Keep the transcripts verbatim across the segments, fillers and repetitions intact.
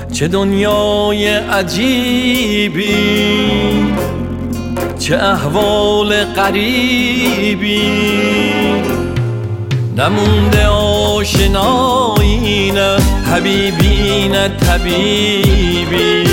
چه دنیای عجیبی، چه احوال غریبی، نمونده آشنایی نه حبیبی نه طبیبی.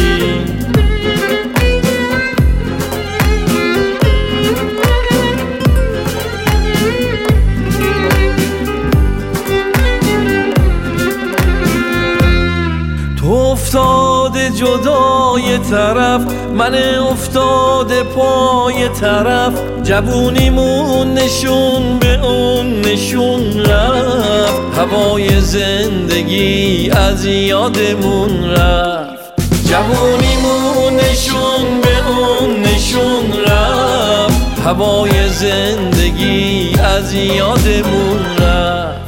تو افتاده جدای طرف، من افتاده پای طرف، جوونیمون نشون به اون نشون رفت، هوای زندگی از یادمون رفت، جوونیمون نشون به اون نشون رفت، هوای زندگی از یادمون رفت.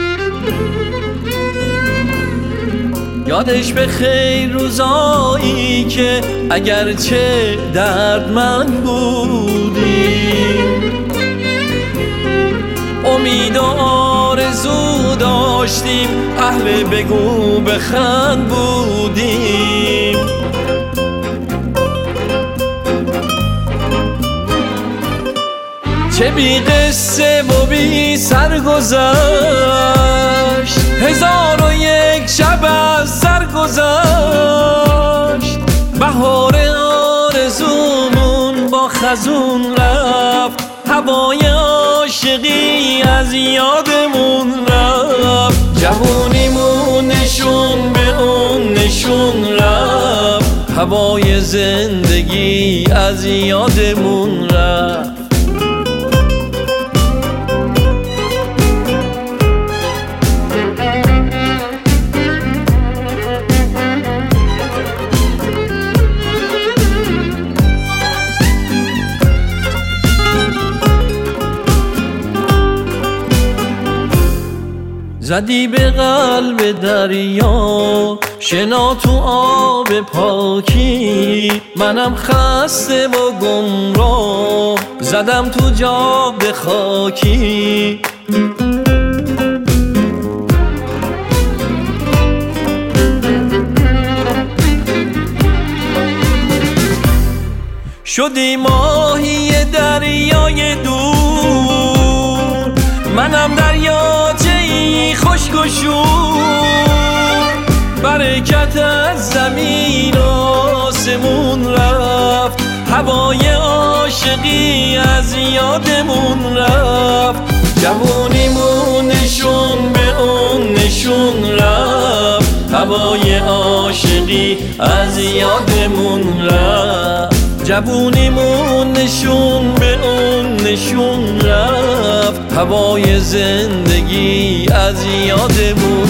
یادش به خیر روزایی که اگرچه دردمند بودیم، امید و آرزو داشتیم، اهل بگو بخند بودیم. چه بی قصه و بی سرگذشت، هزار و یک شب از سر گذشت، بهار آرزومون با خزون رفت، هوای عاشقی از یادمون رفت، جوونیمون نشون به اون نشون رفت، هوای زندگی از یادمون رفت. زدی به قلب دریا، شنا تو آب پاکی، منم خسته و گمراه، زدم تو جاده خاکی. شدی ماهی دریای دور، منم دریاچه خشک و شور، برکت از زمین و آسمون رفت، هوای عاشقی از یادمون رفت، جوونیمون نشون به اون نشون رفت، هوای عاشقی از یادمون رفت، جوونیمون نشون به اون نشون رفت، هوای زندگی از یادمون